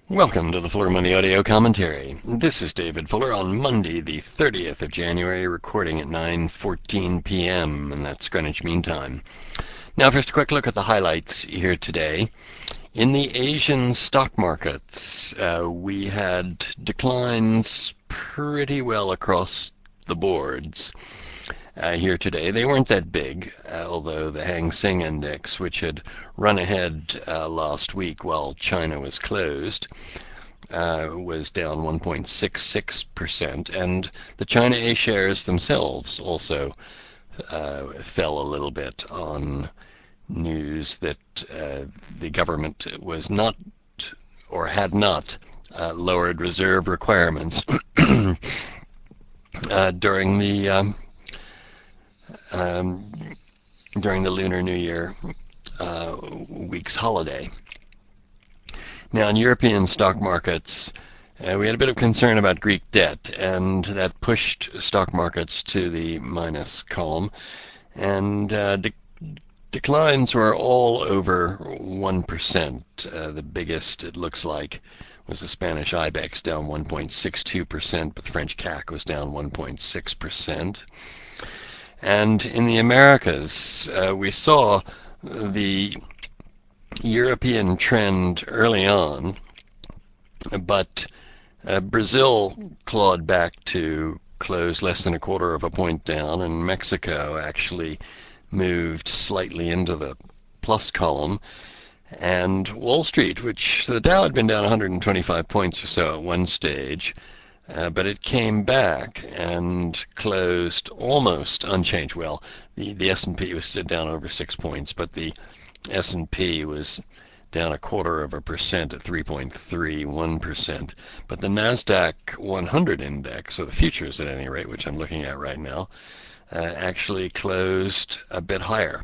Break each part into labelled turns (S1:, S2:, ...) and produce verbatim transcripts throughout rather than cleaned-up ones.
S1: Welcome to the Fuller Money Audio Commentary. This is David Fuller on Monday, the thirtieth of January, recording at nine fourteen p m, and that's Greenwich Mean Time. Now, first, a quick look at the highlights here today. In the Asian stock markets, uh, we had declines pretty well across the boards. Uh, here today. They weren't that big, uh, although the Hang Seng Index, which had run ahead uh, last week while China was closed, uh, was down one point six six percent, and the China A shares themselves also uh, fell a little bit on news that uh, the government was not or had not uh, lowered reserve requirements uh, during the um, Um, during the Lunar New Year uh, week's holiday. Now, in European stock markets, uh, we had a bit of concern about Greek debt, and that pushed stock markets to the minus column. And uh, de- declines were all over one percent. Uh, the biggest, it looks like, was the Spanish IBEX, down one point six two percent, but the French C A C was down one point six percent. And in the Americas, uh, we saw the European trend early on, but uh, Brazil clawed back to close less than a quarter of a point down, and Mexico actually moved slightly into the plus column. And Wall Street, which the Dow had been down one hundred twenty-five points or so at one stage, Uh, but it came back and closed almost unchanged. Well, the, the S and P was still down over six points, but the S and P was down a quarter of a percent at three point three one percent. But the NASDAQ one hundred index, or the futures at any rate, which I'm looking at right now, uh, actually closed a bit higher.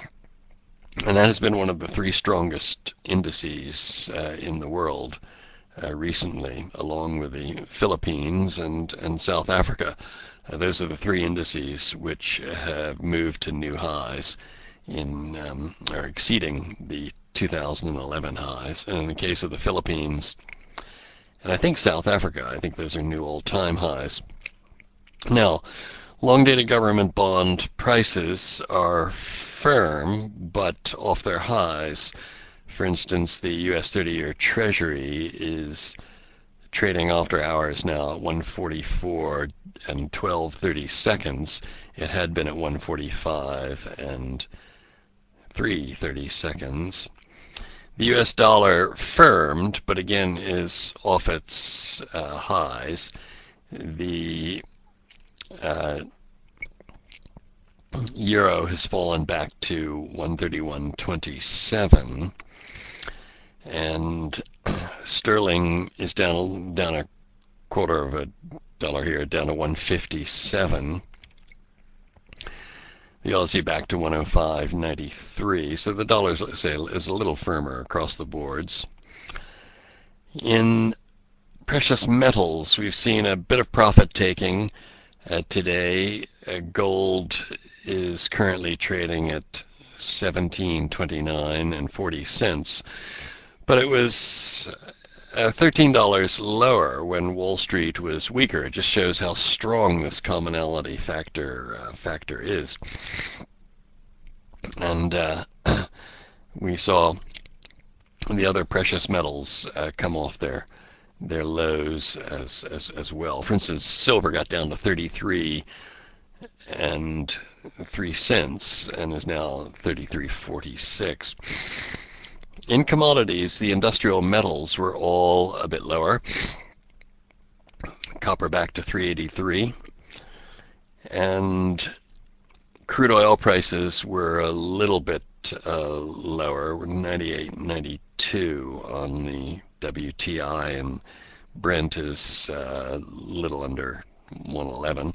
S1: And that has been one of the three strongest indices uh, in the world Uh, recently, along with the Philippines and, and South Africa. Uh, those are the three indices which have moved to new highs in, um, are exceeding the two thousand eleven highs. And in the case of the Philippines, and I think South Africa, I think those are new all-time highs. Now, long-dated government bond prices are firm, but off their highs. For instance, the U S thirty-year Treasury is trading after hours now at one forty-four and twelve thirty seconds. It had been at one forty-five and three thirty seconds. The U S dollar firmed, but again is off its uh, highs. The uh, euro has fallen back to one thirty-one twenty-seven. And sterling is down down a quarter of a dollar here, down to one fifty-seven. The Aussie back to one oh five ninety-three. So the dollar, let's say, is a little firmer across the boards. In precious metals, we've seen a bit of profit taking uh, today. Uh, gold is currently trading at seventeen twenty-nine and forty cents. But it was uh, thirteen dollars lower when Wall Street was weaker. It just shows how strong this commonality factor uh, factor is. And uh, we saw the other precious metals uh, come off their their lows as, as as well. For instance, silver got down to thirty-three and three cents and is now thirty-three forty-six. In commodities, the industrial metals were all a bit lower. Copper back to three eighty-three. And crude oil prices were a little bit uh, lower, ninety-eight ninety-two on the W T I, and Brent is a uh, little under one eleven.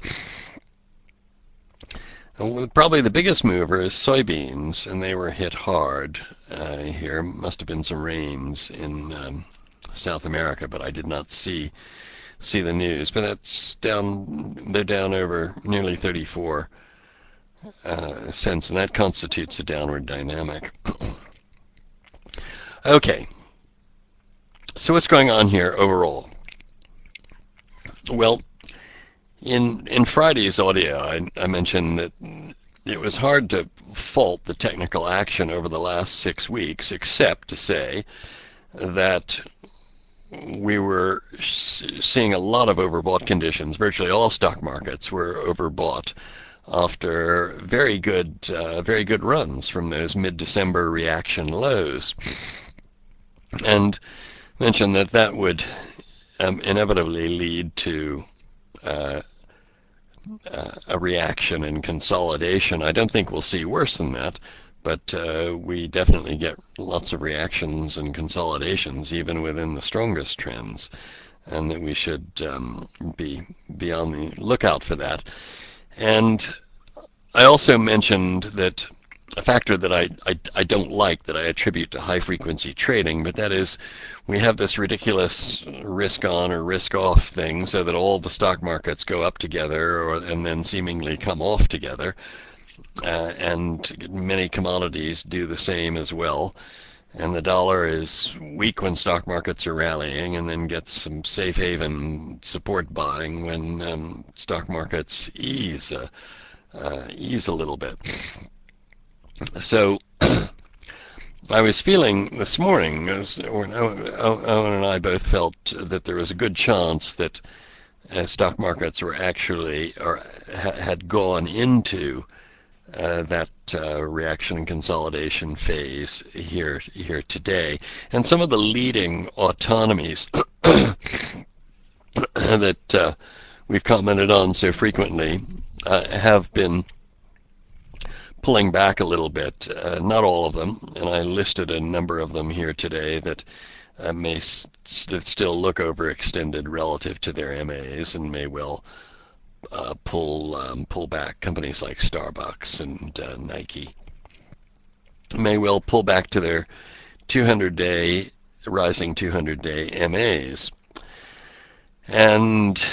S1: And probably the biggest mover is soybeans, and they were hit hard uh, here. Must have been some rains in um, South America, but I did not see see the news. But that's down. They're down over nearly thirty-four uh, cents, and that constitutes a downward dynamic. Okay. so what's going on here overall? Well, in in Friday's audio, I, I mentioned that it was hard to fault the technical action over the last six weeks, except to say that we were seeing a lot of overbought conditions. Virtually all stock markets were overbought after very good, uh, very good runs from those mid-December reaction lows, and mentioned that that would um, inevitably lead to uh, uh, a reaction and consolidation. I don't think we'll see worse than that, but uh, we definitely get lots of reactions and consolidations even within the strongest trends, and that we should um, be be on the lookout for that. And I also mentioned that a factor that I, I, I don't like, that I attribute to high frequency trading, but that is we have this ridiculous risk on or risk off thing, so that all the stock markets go up together or, and then seemingly come off together. Uh, and many commodities do the same as well. And the dollar is weak when stock markets are rallying, and then gets some safe haven support buying when um, stock markets ease uh, uh, ease a little bit. So I was feeling this morning, as, or Owen and I both felt that there was a good chance that uh, stock markets were actually or ha- had gone into Uh, that uh, reaction and consolidation phase here here today. And some of the leading autonomies that uh, we've commented on so frequently uh, have been pulling back a little bit. Uh, not all of them, and I listed a number of them here today that uh, may st- still look overextended relative to their M As and may well Uh, pull um, pull back. Companies like Starbucks and uh, Nike may well pull back to their two hundred day rising two hundred day M As. And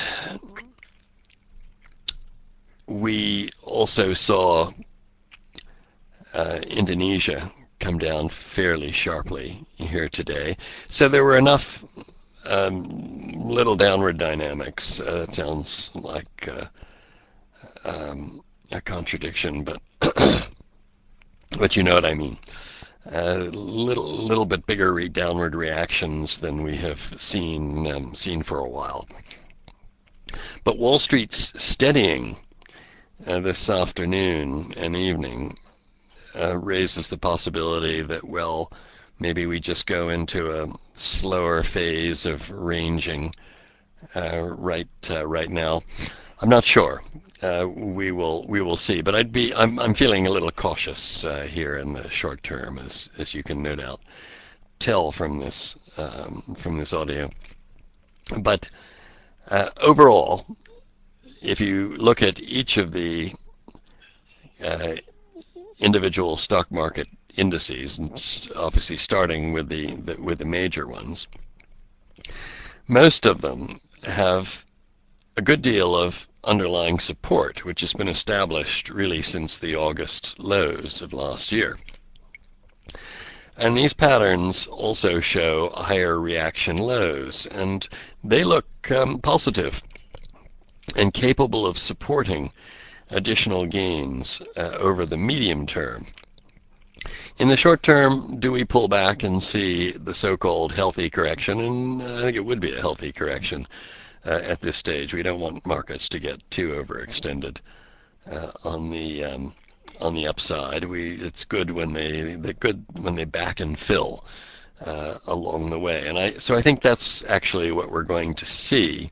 S1: we also saw uh, Indonesia come down fairly sharply here today. So there were enough um, little downward dynamics. Uh, it sounds like uh, um, a contradiction, but but you know what I mean. A uh, little little bit bigger re- downward reactions than we have seen um, seen for a while. But Wall Street's steadying uh, this afternoon and evening uh, raises the possibility that, well, maybe we just go into a slower phase of ranging uh, right uh, right now. I'm not sure. Uh, we will we will see. But I'd be I'm I'm feeling a little cautious uh, here in the short term, as as you can no doubt tell from this um, from this audio. But uh, overall, if you look at each of the uh, individual stock market indices, and obviously starting with the, the with the major ones, most of them have a good deal of underlying support, which has been established really since the August lows of last year. And these patterns also show higher reaction lows, and they look um, positive and capable of supporting additional gains uh, over the medium term. In the short term, do we pull back and see the so-called healthy correction? And I think it would be a healthy correction uh, at this stage. We don't want markets to get too overextended uh, on the um, on the upside. We it's good when they they're good when they back and fill uh, along the way. And I so I think that's actually what we're going to see.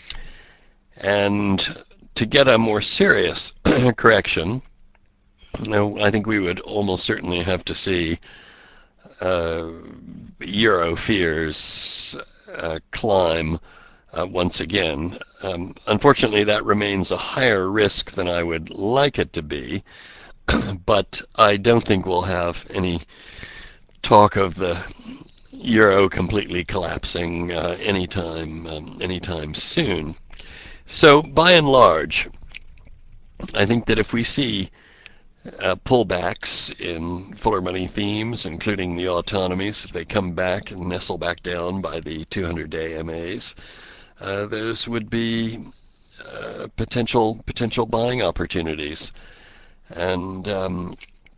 S1: And to get a more serious correction, you know, I think we would almost certainly have to see uh, euro fears uh, climb uh, once again. Um, unfortunately, that remains a higher risk than I would like it to be, but I don't think we'll have any talk of the euro completely collapsing uh, anytime um, anytime soon. So by and large, I think that if we see uh, pullbacks in fuller money themes, including the autonomies, if they come back and nestle back down by the two hundred day M As, uh, those would be uh, potential potential buying opportunities. And um,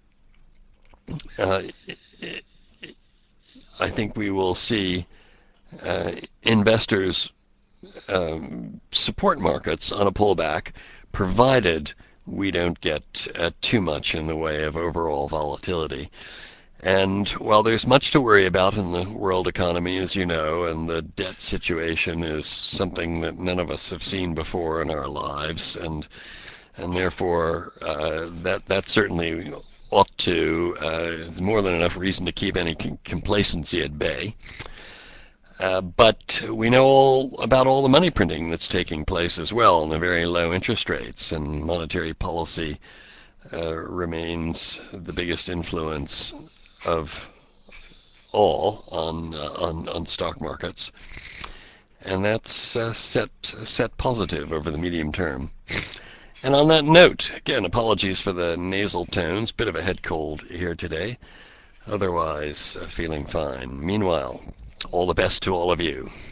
S1: uh, I think we will see uh, investors um, support markets on a pullback, provided we don't get uh, too much in the way of overall volatility. And while there's much to worry about in the world economy, as you know, and the debt situation is something that none of us have seen before in our lives, and and therefore uh, that that certainly ought to uh, more than enough reason to keep any complacency at bay. Uh, but we know all about all the money printing that's taking place as well, and the very low interest rates, and monetary policy uh, remains the biggest influence of all on uh, on, on stock markets, and that's uh, set set positive over the medium term. And on that note, again, apologies for the nasal tones, bit of a head cold here today. Otherwise, uh, feeling fine. Meanwhile, all the best to all of you.